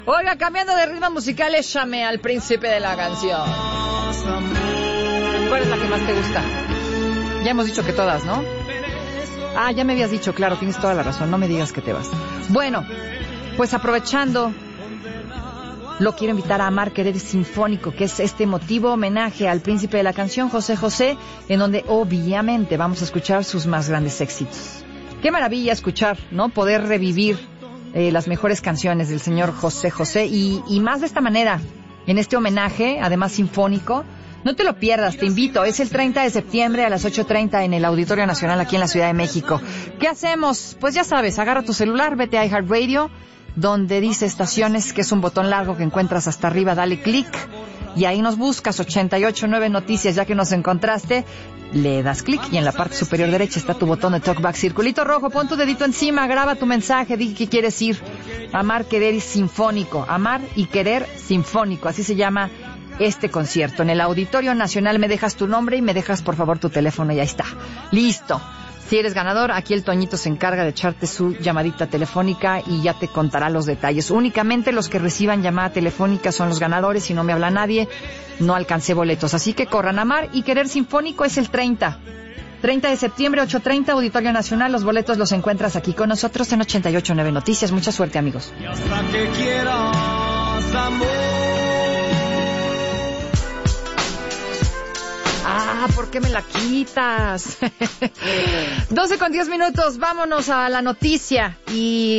Oiga, cambiando de ritmo musical, échame al príncipe de la canción. ¿Cuál es la que más te gusta? Ya hemos dicho que todas, ¿no? Ah, ya me habías dicho, claro, tienes toda la razón, no me digas que te vas. Bueno, pues aprovechando, lo quiero invitar a Amar, Querer Sinfónico, que es este emotivo homenaje al príncipe de la canción, José José, en donde obviamente vamos a escuchar sus más grandes éxitos. Qué maravilla escuchar, ¿no? Poder revivir las mejores canciones del señor José José y más de esta manera, en este homenaje, además sinfónico. No te lo pierdas, te invito. Es el 30 de septiembre a las 8:30 en el Auditorio Nacional aquí en la Ciudad de México. ¿Qué hacemos? Pues ya sabes, agarra tu celular, vete a iHeartRadio, donde dice estaciones, que es un botón largo que encuentras hasta arriba, dale clic y ahí nos buscas 889 Noticias. Ya que nos encontraste, le das clic y en la parte superior derecha está tu botón de talkback, circulito rojo, pon tu dedito encima, graba tu mensaje, di que quieres ir. Amar, Querer y Sinfónico, Amar y Querer Sinfónico, así se llama este concierto. En el Auditorio Nacional me dejas tu nombre y me dejas por favor tu teléfono y ahí está. Listo. Si eres ganador, aquí el Toñito se encarga de echarte su llamadita telefónica y ya te contará los detalles. Únicamente los que reciban llamada telefónica son los ganadores. Si no me habla nadie, no alcancé boletos. Así que corran. Amar y Querer Sinfónico es el 30 de septiembre, 8:30, Auditorio Nacional. Los boletos los encuentras aquí con nosotros en 889 Noticias. Mucha suerte, amigos. Y hasta que quieras, amor. Ah, ¿por qué me la quitas? 12:10, vámonos a la noticia y